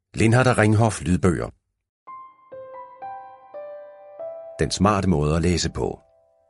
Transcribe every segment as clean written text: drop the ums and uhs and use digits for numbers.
Lindhardt og Ringhof lydbøger. Den smarte måde at læse på.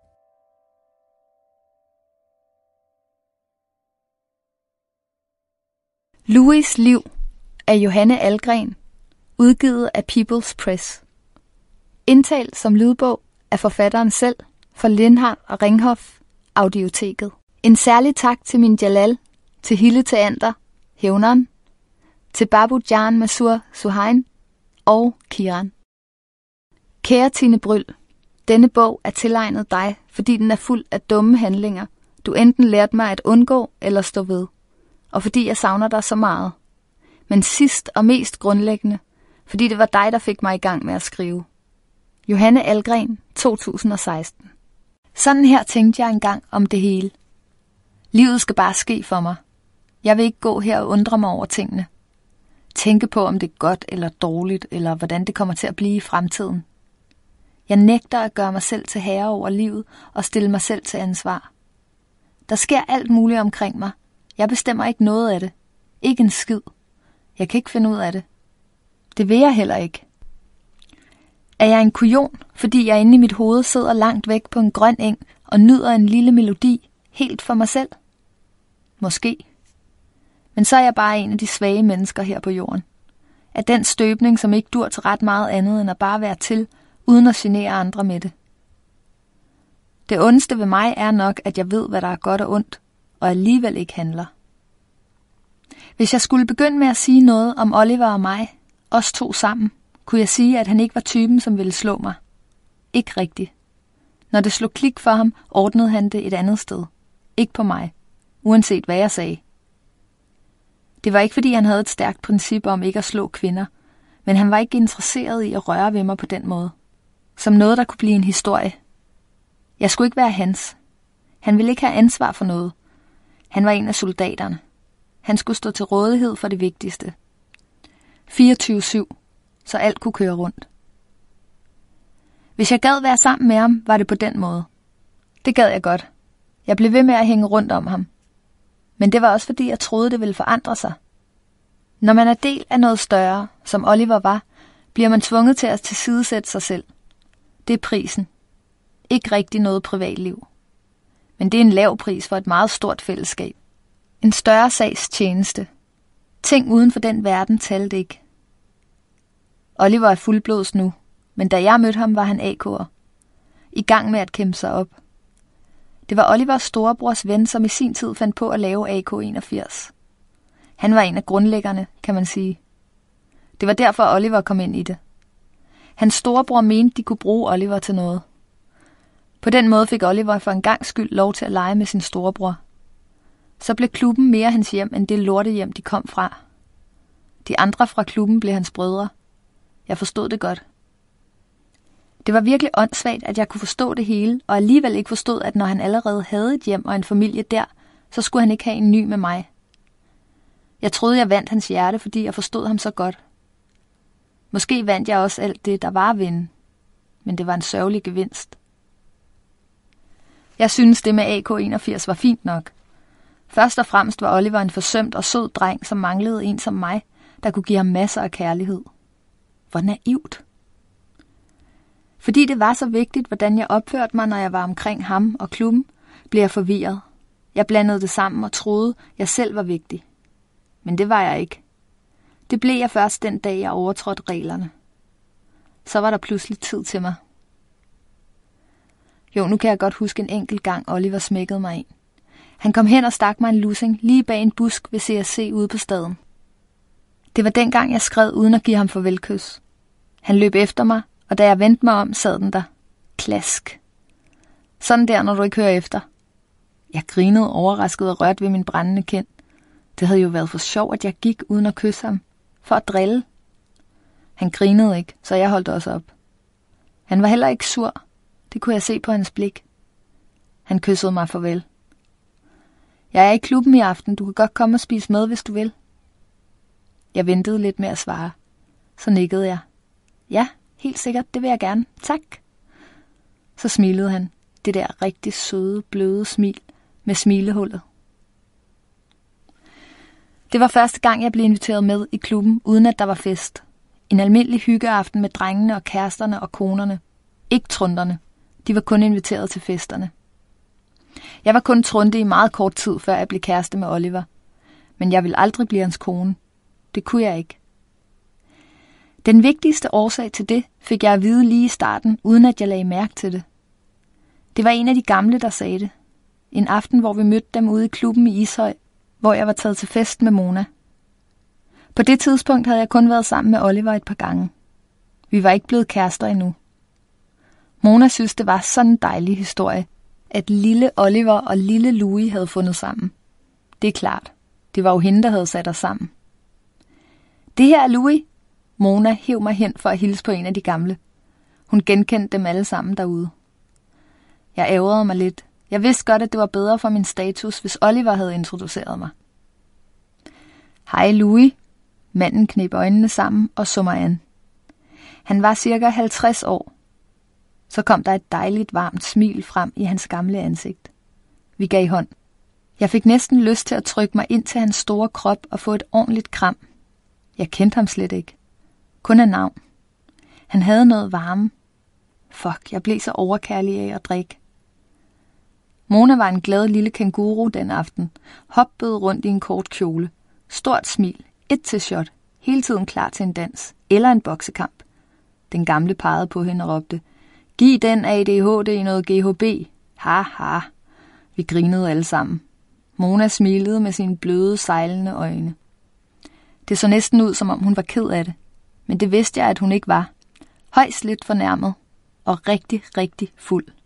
Louis' liv af Johanne Ahlgren, udgivet af People's Press. Indtalt som lydbog af forfatteren selv for Lindhardt og Ringhof, Audioteket. En særlig tak til min Jalal, til Hille Theander, Hævneren, til Babu Jan Masur Suhain og Kiran. Kære Tine Bryld, denne bog er tilegnet dig, fordi den er fuld af dumme handlinger, du enten lærte mig at undgå eller stå ved, og fordi jeg savner dig så meget. Men sidst og mest grundlæggende, fordi det var dig, der fik mig i gang med at skrive. Johanne Ahlgren, 2016. Sådan her tænkte jeg engang om det hele. Livet skal bare ske for mig. Jeg vil ikke gå her og undre mig over tingene. Tænke på, om det er godt eller dårligt, eller hvordan det kommer til at blive i fremtiden. Jeg nægter at gøre mig selv til herre over livet og stille mig selv til ansvar. Der sker alt muligt omkring mig. Jeg bestemmer ikke noget af det. Ikke en skid. Jeg kan ikke finde ud af det. Det vil jeg heller ikke. Er jeg en kujon, fordi jeg inde i mit hoved sidder langt væk på en grøn eng og nyder en lille melodi helt for mig selv? Måske. Men så er jeg bare en af de svage mennesker her på jorden. Af den støbning, som ikke dur til ret meget andet end at bare være til, uden at genere andre med det. Det ondeste ved mig er nok, at jeg ved, hvad der er godt og ondt, og alligevel ikke handler. Hvis jeg skulle begynde med at sige noget om Oliver og mig, os to sammen, kunne jeg sige, at han ikke var typen, som ville slå mig. Ikke rigtigt. Når det slog klik for ham, ordnede han det et andet sted. Ikke på mig, uanset hvad jeg sagde. Det var ikke, fordi han havde et stærkt princip om ikke at slå kvinder, men han var ikke interesseret i at røre ved mig på den måde. Som noget, der kunne blive en historie. Jeg skulle ikke være hans. Han ville ikke have ansvar for noget. Han var en af soldaterne. Han skulle stå til rådighed for det vigtigste. 24/7, så alt kunne køre rundt. Hvis jeg gad være sammen med ham, var det på den måde. Det gad jeg godt. Jeg blev ved med at hænge rundt om ham. Men det var også fordi, jeg troede, det ville forandre sig. Når man er del af noget større, som Oliver var, bliver man tvunget til at tilsidesætte sig selv. Det er prisen. Ikke rigtig noget privatliv. Men det er en lav pris for et meget stort fællesskab. En større sags tjeneste. Ting uden for den verden talte ikke. Oliver er fuldblods nu, men da jeg mødte ham, var han AK'er. I gang med at kæmpe sig op. Det var Olivers storebrors ven, som i sin tid fandt på at lave AK-81. Han var en af grundlæggerne, kan man sige. Det var derfor, Oliver kom ind i det. Hans storebror mente, de kunne bruge Oliver til noget. På den måde fik Oliver for en gangs skyld lov til at lege med sin storebror. Så blev klubben mere hans hjem, end det lortehjem, de kom fra. De andre fra klubben blev hans brødre. Jeg forstod det godt. Det var virkelig åndssvagt, at jeg kunne forstå det hele, og alligevel ikke forstod, at når han allerede havde et hjem og en familie der, så skulle han ikke have en ny med mig. Jeg troede, jeg vandt hans hjerte, fordi jeg forstod ham så godt. Måske vandt jeg også alt det, der var at vinde, men det var en sørgelig gevinst. Jeg synes, det med AK-81 var fint nok. Først og fremmest var Oliver en forsømt og sød dreng, som manglede en som mig, der kunne give ham masser af kærlighed. Hvor naivt. Fordi det var så vigtigt, hvordan jeg opførte mig, når jeg var omkring ham og klubben, blev jeg forvirret. Jeg blandede det sammen og troede, jeg selv var vigtig. Men det var jeg ikke. Det blev jeg først den dag, jeg overtrådte reglerne. Så var der pludselig tid til mig. Jo, nu kan jeg godt huske en enkelt gang, Oliver smækkede mig ind. Han kom hen og stak mig en lussing lige bag en busk ved CSC ude på staden. Det var dengang, jeg skred uden at give ham farvelkys. Han løb efter mig, og da jeg vendte mig om, sad den der. Klask. Sådan der, når du ikke hører efter. Jeg grinede overrasket og rørt ved min brændende kind. Det havde jo været for sjov, at jeg gik uden at kysse ham. For at drille. Han grinede ikke, så jeg holdt også op. Han var heller ikke sur. Det kunne jeg se på hans blik. Han kyssede mig farvel. Jeg er i klubben i aften. Du kan godt komme og spise med, hvis du vil. Jeg ventede lidt med at svare. Så nikkede jeg. Ja, helt sikkert, det vil jeg gerne. Tak. Så smilede han. Det der rigtig søde, bløde smil med smilehullet. Det var første gang, jeg blev inviteret med i klubben, uden at der var fest. En almindelig hyggeaften med drengene og kæresterne og konerne. Ikke trunderne. De var kun inviteret til festerne. Jeg var kun trunde i meget kort tid, før jeg blev kæreste med Oliver. Men jeg ville aldrig blive hans kone. Det kunne jeg ikke. Den vigtigste årsag til det fik jeg at vide lige i starten, uden at jeg lagde mærke til det. Det var en af de gamle, der sagde det. En aften, hvor vi mødte dem ude i klubben i Ishøj, hvor jeg var taget til fest med Mona. På det tidspunkt havde jeg kun været sammen med Oliver et par gange. Vi var ikke blevet kærester endnu. Mona synes, det var sådan en dejlig historie, at lille Oliver og lille Louis havde fundet sammen. Det er klart. Det var jo hende, der havde sat os sammen. Det her er Louis. Mona hev mig hen for at hilse på en af de gamle. Hun genkendte dem alle sammen derude. Jeg ærgerede mig lidt. Jeg vidste godt, at det var bedre for min status, hvis Oliver havde introduceret mig. Hej Louis. Manden kneb øjnene sammen og så mig an. Han var cirka 50 år. Så kom der et dejligt varmt smil frem i hans gamle ansigt. Vi gav hånd. Jeg fik næsten lyst til at trykke mig ind til hans store krop og få et ordentligt kram. Jeg kendte ham slet ikke. Kun af navn. Han havde noget varme. Fuck, jeg blev så overkærlig af at drikke. Mona var en glad lille kænguru den aften. Hoppede rundt i en kort kjole. Stort smil. Et til shot. Hele tiden klar til en dans. Eller en boksekamp. Den gamle pegede på hende og råbte: Giv den ADHD noget GHB. Ha ha. Vi grinede alle sammen. Mona smilede med sine bløde, sejlende øjne. Det så næsten ud, som om hun var ked af det. Men det vidste jeg, at hun ikke var. Højst lidt fornærmet. Og rigtig, rigtig fuld.